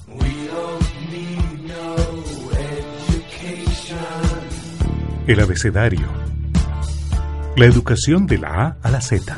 El abecedario. La educación de la A a la Z.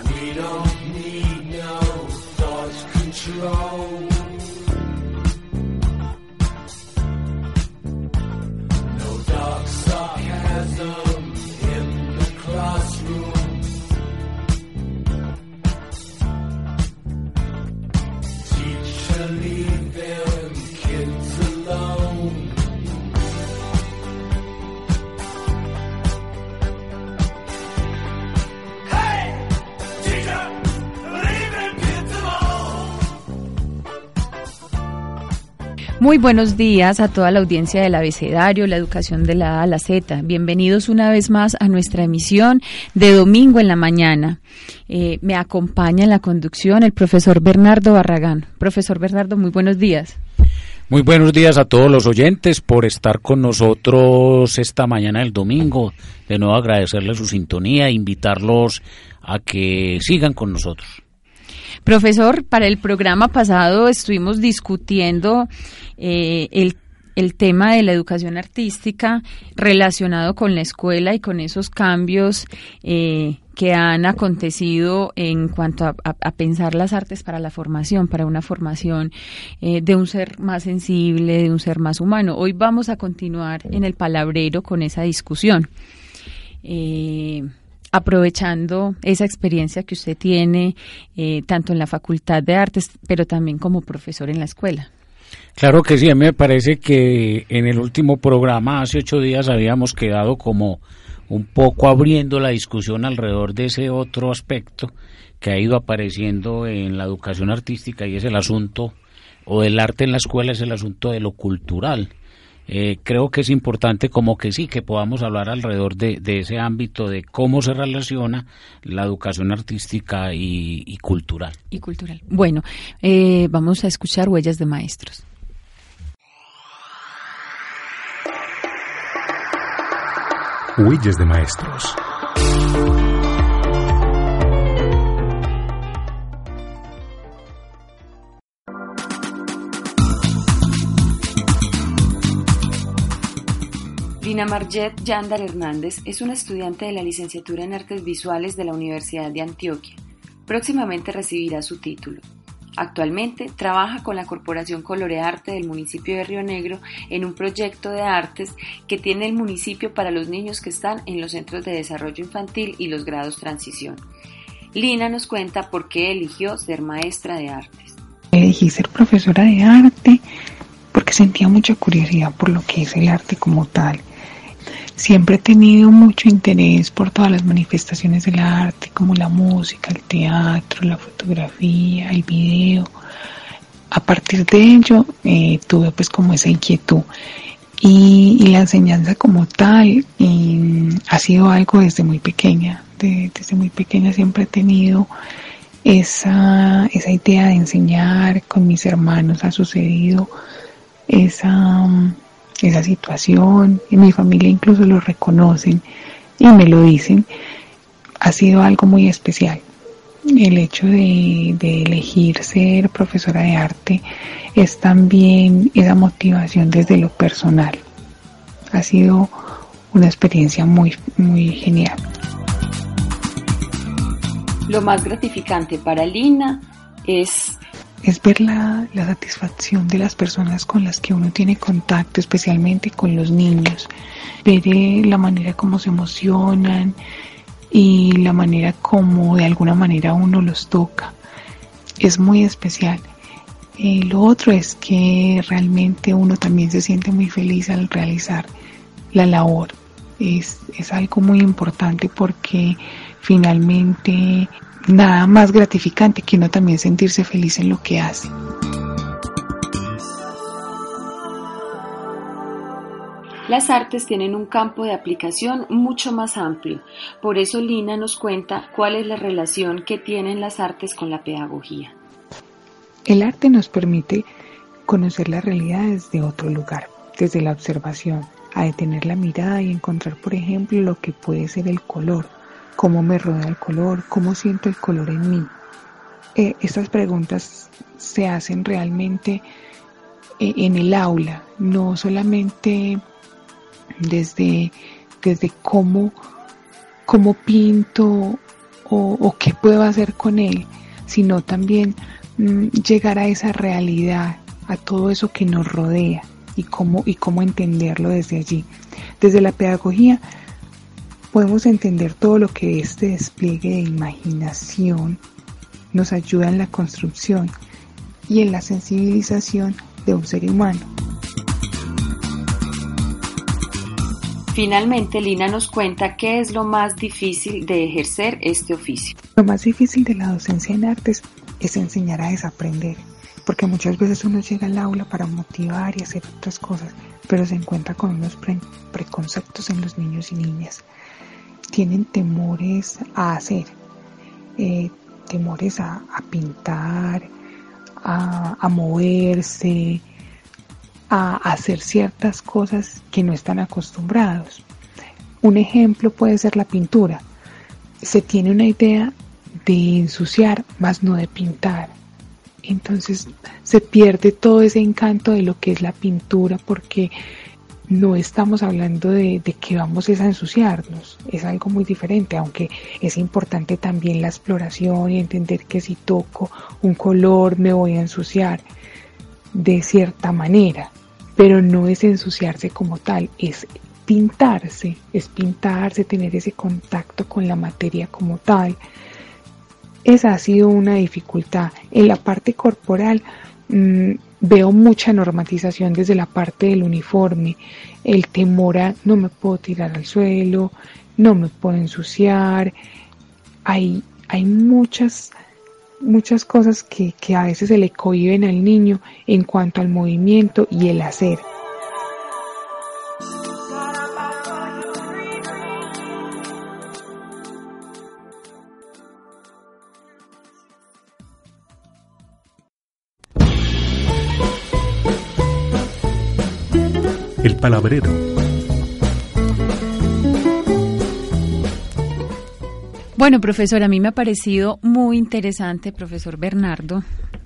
Muy buenos días a toda la audiencia del abecedario, la educación de la A a la Z. Bienvenidos una vez más a nuestra emisión de domingo en la mañana. Me acompaña en la conducción el profesor Bernardo Barragán. Profesor Bernardo, muy buenos días. Muy buenos días a todos los oyentes por estar con nosotros esta mañana del domingo. De nuevo agradecerles su sintonía e invitarlos a que sigan con nosotros. Profesor, para el programa pasado estuvimos discutiendo el tema de la educación artística relacionado con la escuela y con esos cambios que han acontecido en cuanto a pensar las artes para la formación, para una formación de un ser más sensible, de un ser más humano. Hoy vamos a continuar en el palabrero con esa discusión. Aprovechando esa experiencia que usted tiene tanto en la Facultad de Artes, pero también como profesor en la escuela. Claro que sí, a mí me parece que en el último programa, hace 8 días, habíamos quedado como un poco abriendo la discusión alrededor de ese otro aspecto que ha ido apareciendo en la educación artística, y es el asunto, o del arte en la escuela, es el asunto de lo cultural. Creo que es importante como que sí, que podamos hablar alrededor de ese ámbito de cómo se relaciona la educación artística y cultural. Y cultural. Bueno, vamos a escuchar Huellas de Maestros. Huellas de Maestros. Lina Marget Yandar Hernández es una estudiante de la licenciatura en Artes Visuales de la Universidad de Antioquia. Próximamente recibirá su título. Actualmente trabaja con la Corporación Colorearte del municipio de Río Negro en un proyecto de artes que tiene el municipio para los niños que están en los centros de desarrollo infantil y los grados transición. Lina nos cuenta por qué eligió ser maestra de artes. Elegí ser profesora de arte porque sentía mucha curiosidad por lo que es el arte como tal. Siempre he tenido mucho interés por todas las manifestaciones del arte, como la música, el teatro, la fotografía, el video. A partir de ello, tuve pues como esa inquietud. Y la enseñanza como tal ha sido algo desde muy pequeña. Desde muy pequeña siempre he tenido esa idea de enseñar. Con mis hermanos ha sucedido esa situación, y mi familia incluso lo reconocen y me lo dicen. Ha sido algo muy especial. El hecho de elegir ser profesora de arte es también esa motivación desde lo personal. Ha sido una experiencia muy, muy genial. Lo más gratificante para Lina es ver la satisfacción de las personas con las que uno tiene contacto, especialmente con los niños. Ver la manera como se emocionan y la manera como de alguna manera uno los toca. Es muy especial. Lo otro es que realmente uno también se siente muy feliz al realizar la labor. Es algo muy importante porque finalmente nada más gratificante que uno también sentirse feliz en lo que hace. Las artes tienen un campo de aplicación mucho más amplio. Por eso Lina nos cuenta cuál es la relación que tienen las artes con la pedagogía. El arte nos permite conocer la realidad desde otro lugar, desde la observación, a detener la mirada y encontrar, por ejemplo, lo que puede ser el color. Cómo me rodea el color, cómo siento el color en mí. Estas preguntas se hacen realmente en el aula, no solamente desde cómo pinto o qué puedo hacer con él, sino también llegar a esa realidad, a todo eso que nos rodea y cómo entenderlo desde allí. Desde la pedagogía podemos entender todo lo que este despliegue de imaginación nos ayuda en la construcción y en la sensibilización de un ser humano. Finalmente, Lina nos cuenta qué es lo más difícil de ejercer este oficio. Lo más difícil de la docencia en artes es enseñar a desaprender, porque muchas veces uno llega al aula para motivar y hacer otras cosas, pero se encuentra con unos preconceptos en los niños y niñas. Tienen temores a hacer, temores a pintar, a moverse, a hacer ciertas cosas que no están acostumbrados. Un ejemplo puede ser la pintura. Se tiene una idea de ensuciar, más no de pintar. Entonces se pierde todo ese encanto de lo que es la pintura, porque no estamos hablando de que vamos a ensuciarnos. Es algo muy diferente, aunque es importante también la exploración y entender que si toco un color me voy a ensuciar de cierta manera, pero no es ensuciarse como tal, es pintarse, tener ese contacto con la materia como tal. Esa ha sido una dificultad. En la parte corporal veo mucha normatización desde la parte del uniforme, el temor a no me puedo tirar al suelo, no me puedo ensuciar. Hay muchas cosas que a veces se le cohíben al niño en cuanto al movimiento y el hacer. El palabrero. Bueno, profesor, a mí me ha parecido muy interesante, profesor Bernardo,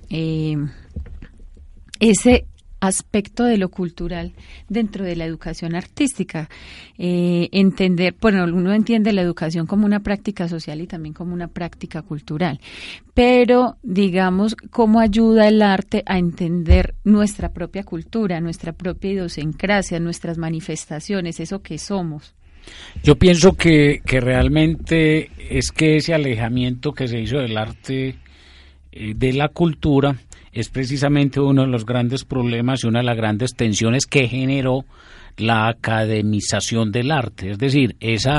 ese aspecto de lo cultural dentro de la educación artística. Entender, bueno, uno entiende la educación como una práctica social y también como una práctica cultural, pero digamos, ¿cómo ayuda el arte a entender nuestra propia cultura, nuestra propia idiosincrasia, nuestras manifestaciones, eso que somos? Yo pienso que realmente es que ese alejamiento que se hizo del arte de la cultura es precisamente uno de los grandes problemas y una de las grandes tensiones que generó la academización del arte, es decir,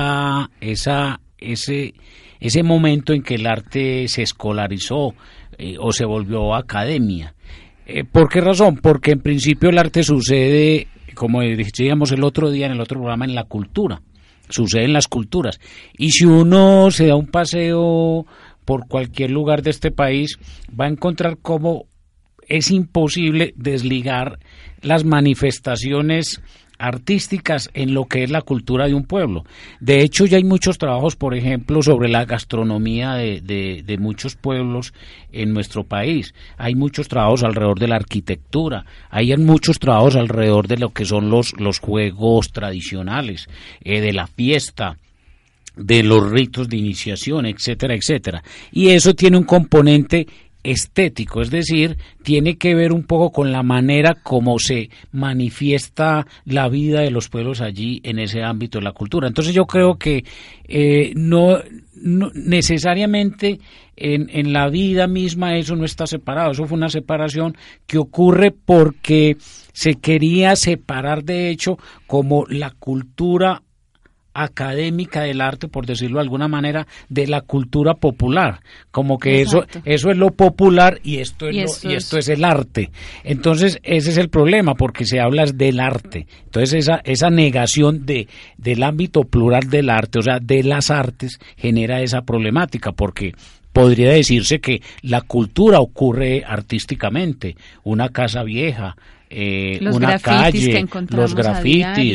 ese momento en que el arte se escolarizó o se volvió academia. ¿Por qué razón? Porque en principio el arte sucede, como decíamos el otro día en el otro programa, en la cultura, sucede en las culturas, y si uno se da un paseo por cualquier lugar de este país va a encontrar cómo es imposible desligar las manifestaciones artísticas en lo que es la cultura de un pueblo. De hecho, ya hay muchos trabajos, por ejemplo, sobre la gastronomía de muchos pueblos en nuestro país. Hay muchos trabajos alrededor de la arquitectura, hay muchos trabajos alrededor de lo que son los juegos tradicionales, de la fiesta, de los ritos de iniciación, etcétera, etcétera. Y eso tiene un componente estético, es decir, tiene que ver un poco con la manera como se manifiesta la vida de los pueblos allí en ese ámbito de la cultura. Entonces yo creo que no necesariamente en la vida misma eso no está separado, eso fue una separación que ocurre porque se quería separar de hecho como la cultura académica del arte, por decirlo de alguna manera, de la cultura popular, como que eso es lo popular y esto es el arte. Entonces ese es el problema, porque se habla del arte. Entonces esa negación del ámbito plural del arte, o sea, de las artes, genera esa problemática, porque podría decirse que la cultura ocurre artísticamente, una casa vieja, una calle, los grafitis,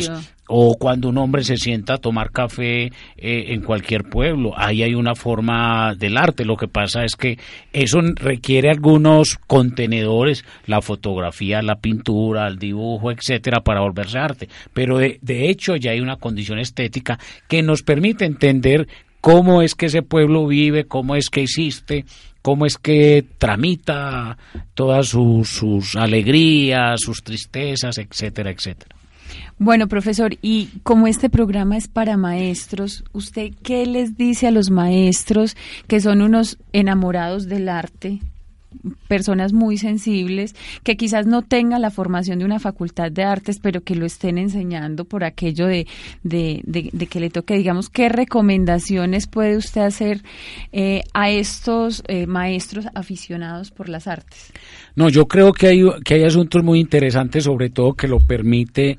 o cuando un hombre se sienta a tomar café en cualquier pueblo. Ahí hay una forma del arte. Lo que pasa es que eso requiere algunos contenedores, la fotografía, la pintura, el dibujo, etcétera, para volverse arte. Pero de hecho ya hay una condición estética que nos permite entender cómo es que ese pueblo vive, cómo es que existe, cómo es que tramita todas sus alegrías, sus tristezas, etcétera, etcétera. Bueno, profesor, y como este programa es para maestros, ¿usted qué les dice a los maestros que son unos enamorados del arte, personas muy sensibles, que quizás no tengan la formación de una facultad de artes, pero que lo estén enseñando por aquello de que le toque, digamos, qué recomendaciones puede usted hacer a estos maestros aficionados por las artes? No, yo creo que hay asuntos muy interesantes, sobre todo que lo permite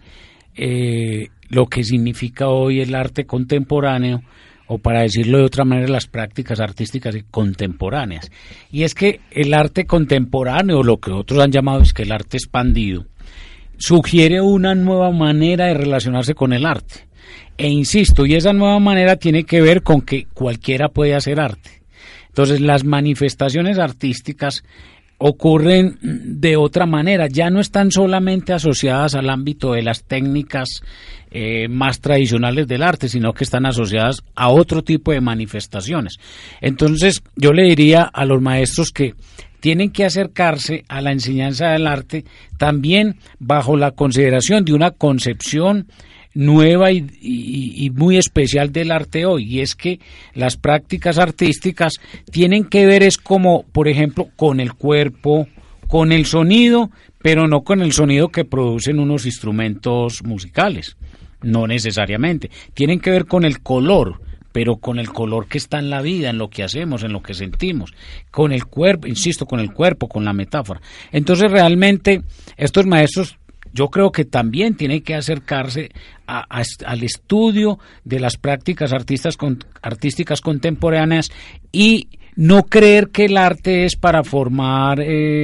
lo que significa hoy el arte contemporáneo, o para decirlo de otra manera, las prácticas artísticas contemporáneas. Y es que el arte contemporáneo, lo que otros han llamado es que el arte expandido, sugiere una nueva manera de relacionarse con el arte. E insisto, y esa nueva manera tiene que ver con que cualquiera puede hacer arte. Entonces, las manifestaciones artísticas ocurren de otra manera, ya no están solamente asociadas al ámbito de las técnicas más tradicionales del arte, sino que están asociadas a otro tipo de manifestaciones. Entonces, yo le diría a los maestros que tienen que acercarse a la enseñanza del arte también bajo la consideración de una concepción nueva y muy especial del arte hoy, y es que las prácticas artísticas tienen que ver es como, por ejemplo, con el cuerpo, con el sonido, pero no con el sonido que producen unos instrumentos musicales, no necesariamente. Tienen que ver con el color, pero con el color que está en la vida, en lo que hacemos, en lo que sentimos, con el cuerpo, insisto, con el cuerpo, con la metáfora. Entonces, realmente, estos maestros, yo creo que también tienen que acercarse al estudio de las prácticas artísticas contemporáneas y no creer que el arte es para formar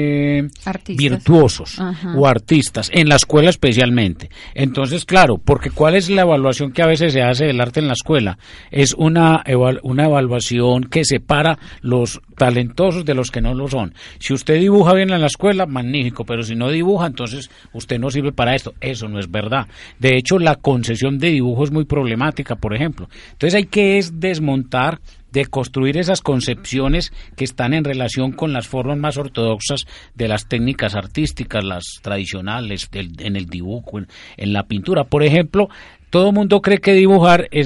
virtuosos. Ajá. O artistas, en la escuela especialmente. Entonces, claro, porque ¿cuál es la evaluación que a veces se hace del arte en la escuela? Es una evaluación que separa los talentosos de los que no lo son. Si usted dibuja bien en la escuela, magnífico, pero si no dibuja, entonces usted no sirve para esto. Eso no es verdad. De hecho, la concesión de dibujo es muy problemática, por ejemplo. Entonces hay que desmontar, de construir esas concepciones que están en relación con las formas más ortodoxas de las técnicas artísticas, las tradicionales, en el dibujo, en la pintura. Por ejemplo, todo el mundo cree que dibujar es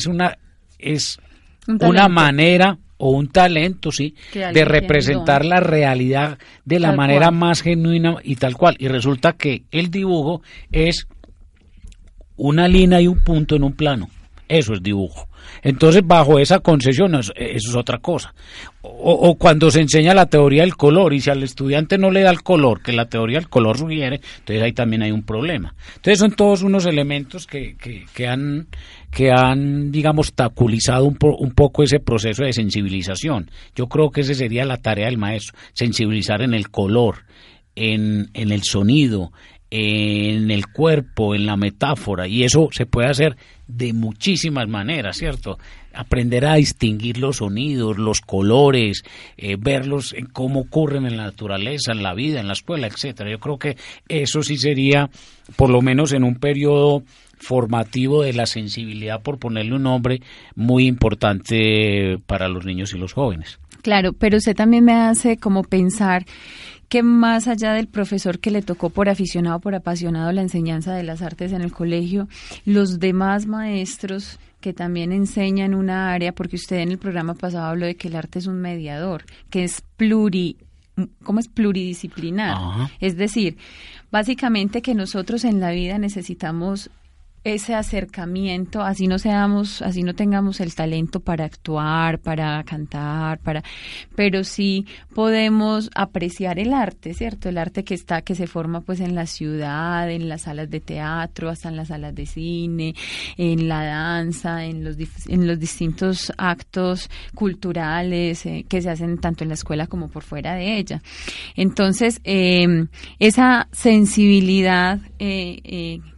una manera o un talento, sí, de representar la realidad de la manera más genuina y tal cual. Y resulta que el dibujo es una línea y un punto en un plano. Eso es dibujo. Entonces, bajo esa concesión, eso es otra cosa. O cuando se enseña la teoría del color, y si al estudiante no le da el color que la teoría del color sugiere, entonces ahí también hay un problema. Entonces, son todos unos elementos que han digamos, obstaculizado un poco ese proceso de sensibilización. Yo creo que esa sería la tarea del maestro, sensibilizar en el color, en el sonido, en el cuerpo, en la metáfora, y eso se puede hacer de muchísimas maneras, ¿cierto? Aprender a distinguir los sonidos, los colores, verlos en cómo ocurren en la naturaleza, en la vida, en la escuela, etcétera. Yo creo que eso sí sería, por lo menos en un periodo formativo de la sensibilidad, por ponerle un nombre, muy importante para los niños y los jóvenes. Claro, pero usted también me hace como pensar que más allá del profesor que le tocó por aficionado, por apasionado la enseñanza de las artes en el colegio, los demás maestros que también enseñan una área, porque usted en el programa pasado habló de que el arte es un mediador, que es pluridisciplinar. Ajá. Es decir, básicamente que nosotros en la vida necesitamos ese acercamiento, así no tengamos el talento para actuar, para cantar, pero sí podemos apreciar el arte, ¿cierto? El arte que se forma pues en la ciudad, en las salas de teatro, hasta en las salas de cine, en la danza, en los distintos actos culturales que se hacen tanto en la escuela como por fuera de ella. Entonces, esa sensibilidad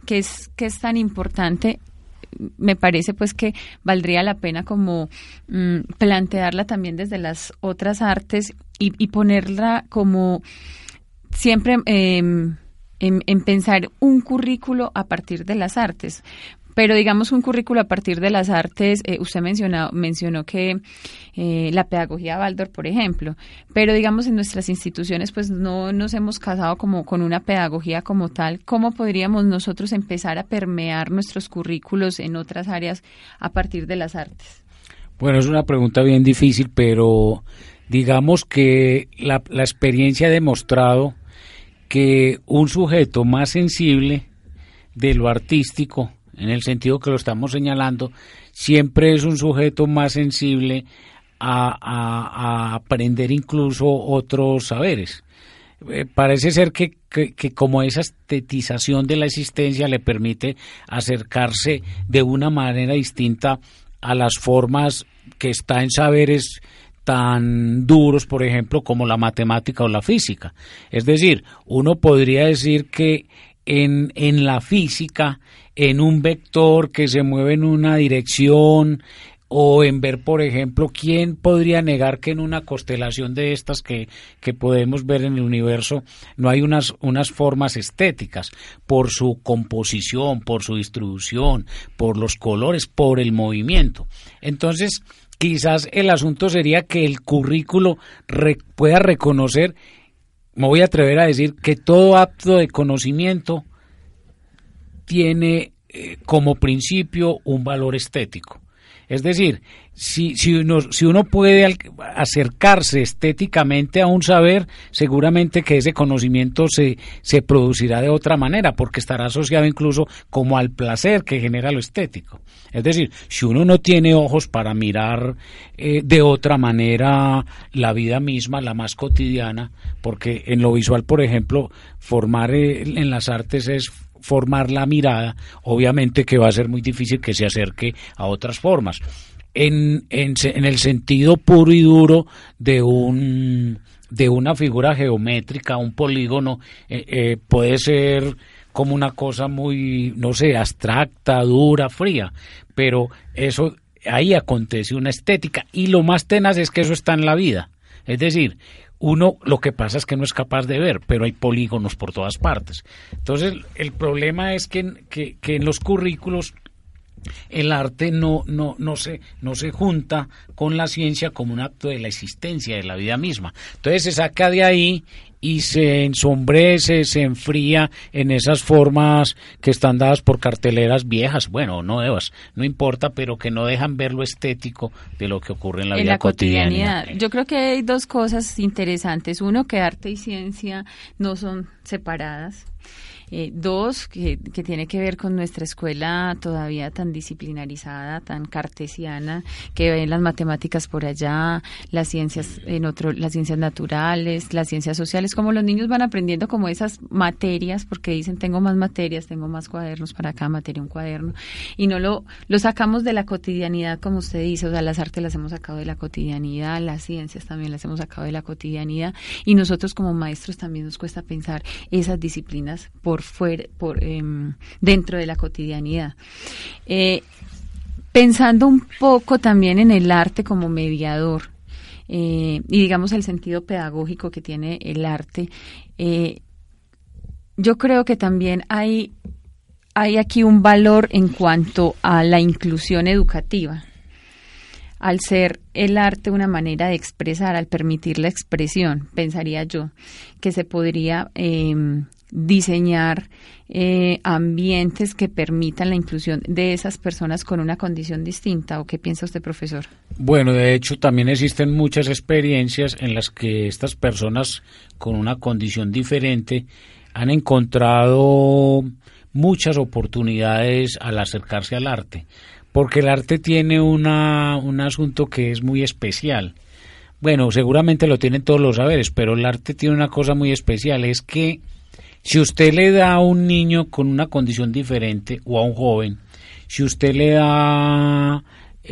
es tan importante, me parece pues que valdría la pena como plantearla también desde las otras artes y ponerla como siempre en pensar un currículo a partir de las artes. Pero digamos un currículo a partir de las artes, usted mencionó que la pedagogía Waldorf, por ejemplo, pero digamos en nuestras instituciones pues no nos hemos casado como con una pedagogía como tal. ¿Cómo podríamos nosotros empezar a permear nuestros currículos en otras áreas a partir de las artes? Bueno, es una pregunta bien difícil, pero digamos que la experiencia ha demostrado que un sujeto más sensible de lo artístico, en el sentido que lo estamos señalando, siempre es un sujeto más sensible a aprender incluso otros saberes. Parece ser que como esa estetización de la existencia le permite acercarse de una manera distinta a las formas que está en saberes tan duros, por ejemplo, como la matemática o la física. Es decir, uno podría decir que en la física, en un vector que se mueve en una dirección, o en ver, por ejemplo, ¿quién podría negar que en una constelación de estas que podemos ver en el universo no hay unas formas estéticas por su composición, por su distribución, por los colores, por el movimiento? Entonces, quizás el asunto sería que el currículo pueda reconocer, me voy a atrever a decir, que todo acto de conocimiento tiene como principio un valor estético. Es decir, si uno puede acercarse estéticamente a un saber, seguramente que ese conocimiento se producirá de otra manera, porque estará asociado incluso como al placer que genera lo estético. Es decir, si uno no tiene ojos para mirar de otra manera la vida misma, la más cotidiana, porque en lo visual, por ejemplo, formar en las artes es formar la mirada, obviamente que va a ser muy difícil que se acerque a otras formas. En el sentido puro y duro de una figura geométrica, un polígono, puede ser como una cosa muy, no sé, abstracta, dura, fría, pero eso, ahí acontece una estética, y lo más tenaz es que eso está en la vida. Es decir, uno lo que pasa es que no es capaz de ver, pero hay polígonos por todas partes. Entonces, el problema es que en los currículos el arte no se junta con la ciencia como un acto de la existencia de la vida misma. Entonces se saca de ahí y se ensombrece, se enfría en esas formas que están dadas por carteleras viejas, bueno, nuevas, no importa, pero que no dejan ver lo estético de lo que ocurre en la vida cotidiana. Yo creo que hay dos cosas interesantes. Uno, que arte y ciencia no son separadas. Dos, que tiene que ver con nuestra escuela todavía tan disciplinarizada, tan cartesiana, que ve las matemáticas por allá, las ciencias las ciencias naturales, las ciencias sociales, como los niños van aprendiendo como esas materias, porque dicen tengo más materias, tengo más cuadernos para cada materia, un cuaderno, y no lo sacamos de la cotidianidad, como usted dice. O sea, las artes las hemos sacado de la cotidianidad, las ciencias también las hemos sacado de la cotidianidad, y nosotros como maestros también nos cuesta pensar esas disciplinas dentro de la cotidianidad. Pensando un poco también en el arte como mediador, y digamos el sentido pedagógico que tiene el arte, yo creo que también hay aquí un valor en cuanto a la inclusión educativa. Al ser el arte una manera de expresar, al permitir la expresión, pensaría yo que se podría diseñar ambientes que permitan la inclusión de esas personas con una condición distinta. ¿O qué piensa usted, profesor? Bueno, de hecho también existen muchas experiencias en las que estas personas con una condición diferente han encontrado muchas oportunidades al acercarse al arte, porque el arte tiene un asunto que es muy especial. Bueno, seguramente lo tienen todos los saberes, pero el arte tiene una cosa muy especial, es que si usted le da a un niño con una condición diferente o a un joven, si usted le da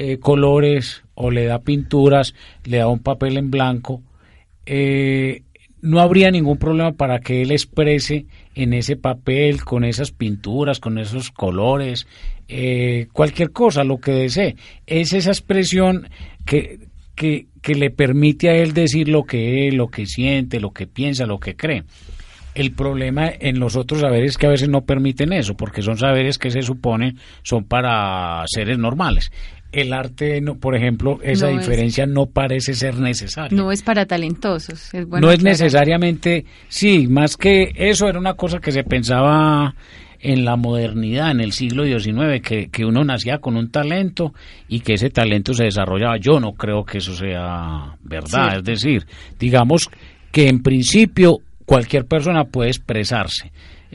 colores o le da pinturas, le da un papel en blanco, no habría ningún problema para que él exprese en ese papel, con esas pinturas, con esos colores, cualquier cosa, lo que desee. Es esa expresión que le permite a él decir lo que es, lo que siente, lo que piensa, lo que cree. El problema en los otros saberes es que a veces no permiten eso, porque son saberes que se supone son para seres normales. El arte, no, por ejemplo, esa diferencia no parece ser necesaria. No es para talentosos. Es bueno no es necesariamente, sí, más que eso era una cosa que se pensaba en la modernidad, en el siglo XIX, que uno nacía con un talento y que ese talento se desarrollaba. Yo no creo que eso sea verdad, sí. Es decir, digamos que en principio cualquier persona puede expresarse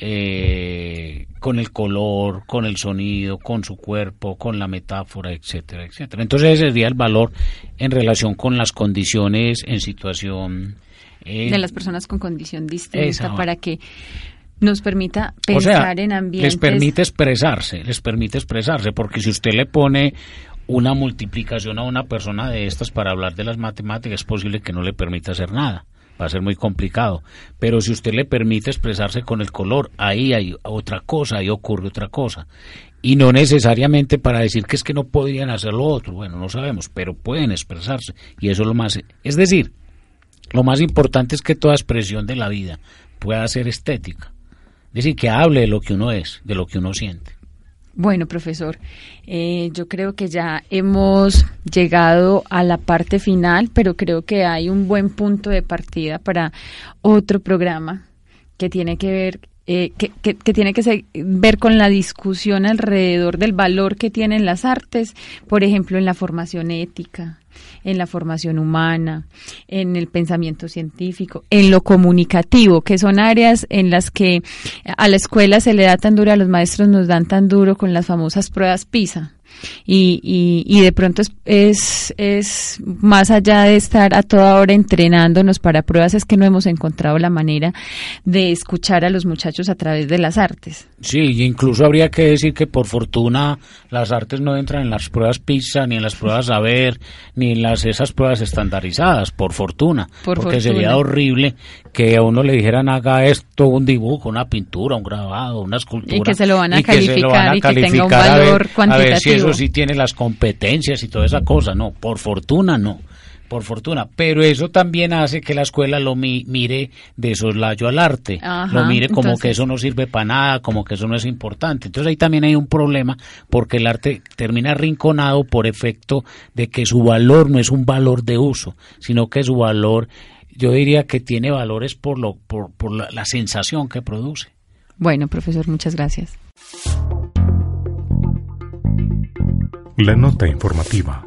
con el color, con el sonido, con su cuerpo, con la metáfora, etcétera, etcétera. Entonces ese sería el valor en relación con las condiciones en situación de las personas con condición distinta, para que nos permita pensar en ambientes. Les permite expresarse, porque si usted le pone una multiplicación a una persona de estas para hablar de las matemáticas, es posible que no le permita hacer nada. Va a ser muy complicado, pero si usted le permite expresarse con el color, ahí hay otra cosa, ahí ocurre otra cosa, y no necesariamente para decir que es que no podrían hacer lo otro, bueno, no sabemos, pero pueden expresarse, y eso es lo más, es decir, lo más importante es que toda expresión de la vida pueda ser estética, es decir, que hable de lo que uno es, de lo que uno siente. Bueno, profesor, yo creo que ya hemos llegado a la parte final, pero creo que hay un buen punto de partida para otro programa que tiene que ver que tiene que ver con la discusión alrededor del valor que tienen las artes, por ejemplo, en la formación ética, en la formación humana, en el pensamiento científico, en lo comunicativo, que son áreas en las que a la escuela se le da tan duro, a los maestros nos dan tan duro con las famosas pruebas PISA. Y de pronto es más allá de estar a toda hora entrenándonos para pruebas, es que no hemos encontrado la manera de escuchar a los muchachos a través de las artes. Sí, incluso habría que decir que por fortuna las artes no entran en las pruebas PISA, ni en las pruebas saber, ni en esas pruebas estandarizadas, por fortuna, porque sería horrible que a uno le dijeran haga esto, un dibujo, una pintura, un grabado, una escultura, y que se lo van a calificar y que tenga un valor cuantitativo. A ver si eso sí tiene las competencias y toda esa cosa. No, por fortuna no, por fortuna, pero eso también hace que la escuela lo mire de soslayo al arte. Ajá, lo mire como que eso no sirve para nada, como que eso no es importante. Entonces ahí también hay un problema, porque el arte termina arrinconado por efecto de que su valor no es un valor de uso, sino que su valor, yo diría que tiene valores por la sensación que produce. Bueno, profesor, muchas gracias. La nota informativa.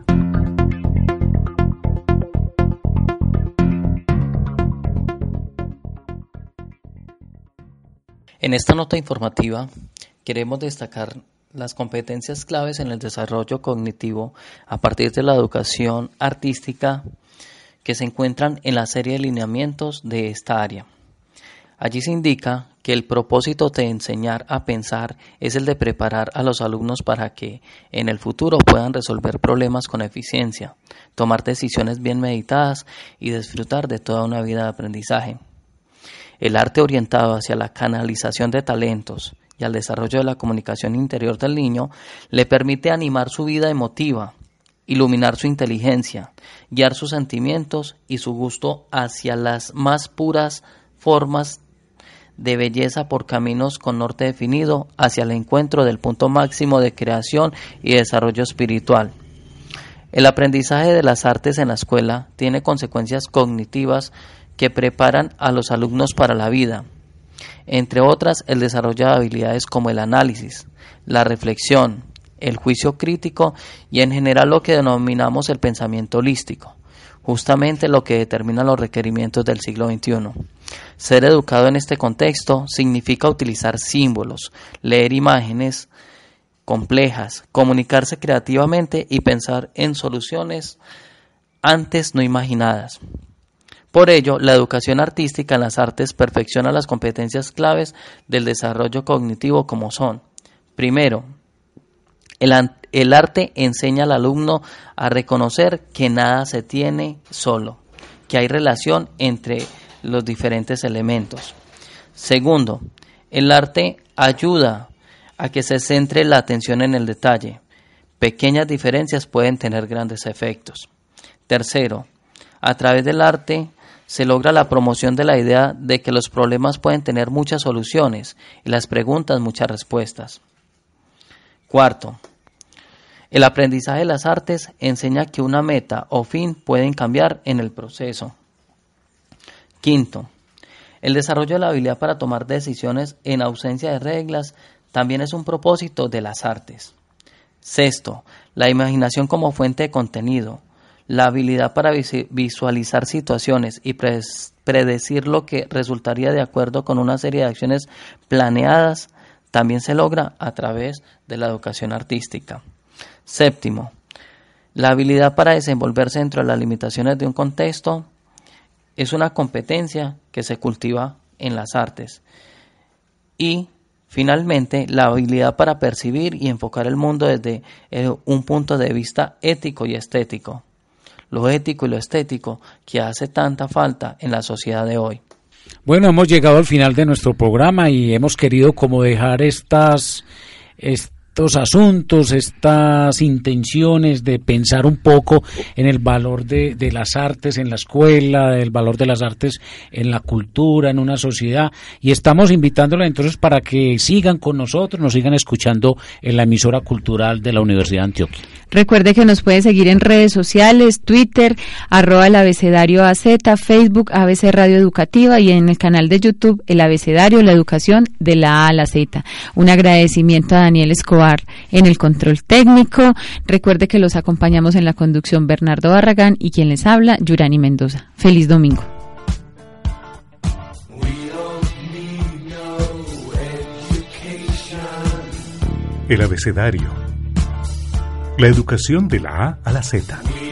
En esta nota informativa queremos destacar las competencias claves en el desarrollo cognitivo a partir de la educación artística que se encuentran en la serie de lineamientos de esta área. Allí se indica que el propósito de enseñar a pensar es el de preparar a los alumnos para que en el futuro puedan resolver problemas con eficiencia, tomar decisiones bien meditadas y disfrutar de toda una vida de aprendizaje. El arte orientado hacia la canalización de talentos y al desarrollo de la comunicación interior del niño le permite animar su vida emotiva, iluminar su inteligencia, guiar sus sentimientos y su gusto hacia las más puras formas de belleza por caminos con norte definido hacia el encuentro del punto máximo de creación y desarrollo espiritual. El aprendizaje de las artes en la escuela tiene consecuencias cognitivas que preparan a los alumnos para la vida, entre otras el desarrollo de habilidades como el análisis, la reflexión, el juicio crítico y en general lo que denominamos el pensamiento holístico, justamente lo que determina los requerimientos del siglo XXI. Ser educado en este contexto significa utilizar símbolos, leer imágenes complejas, comunicarse creativamente y pensar en soluciones antes no imaginadas. Por ello, la educación artística en las artes perfecciona las competencias claves del desarrollo cognitivo como son: primero, el arte enseña al alumno a reconocer que nada se tiene solo, que hay relación entre los diferentes elementos. Segundo, el arte ayuda a que se centre la atención en el detalle. Pequeñas diferencias pueden tener grandes efectos. Tercero, a través del arte se logra la promoción de la idea de que los problemas pueden tener muchas soluciones y las preguntas muchas respuestas. Cuarto, el aprendizaje de las artes enseña que una meta o fin pueden cambiar en el proceso. Quinto, el desarrollo de la habilidad para tomar decisiones en ausencia de reglas también es un propósito de las artes. Sexto, la imaginación como fuente de contenido. La habilidad para visualizar situaciones y predecir lo que resultaría de acuerdo con una serie de acciones planeadas también se logra a través de la educación artística. Séptimo, la habilidad para desenvolverse dentro de las limitaciones de un contexto es una competencia que se cultiva en las artes. Y finalmente, la habilidad para percibir y enfocar el mundo desde un punto de vista ético y estético. Lo ético y lo estético que hace tanta falta en la sociedad de hoy. Bueno, hemos llegado al final de nuestro programa y hemos querido como dejar estos asuntos, estas intenciones de pensar un poco en el valor de las artes en la escuela, el valor de las artes en la cultura, en una sociedad, y estamos invitándolos entonces para que sigan con nosotros, nos sigan escuchando en la emisora cultural de la Universidad de Antioquia. Recuerde que nos puede seguir en redes sociales, Twitter, @el abecedario AZ, Facebook, ABC Radio Educativa, y en el canal de YouTube, El Abecedario, la educación de la A a la Z. Un agradecimiento a Daniel Escobar en el control técnico. Recuerde que los acompañamos en la conducción Bernardo Barragán y quien les habla, Yurani Mendoza. Feliz domingo. El Abecedario. La educación de la A a la Z.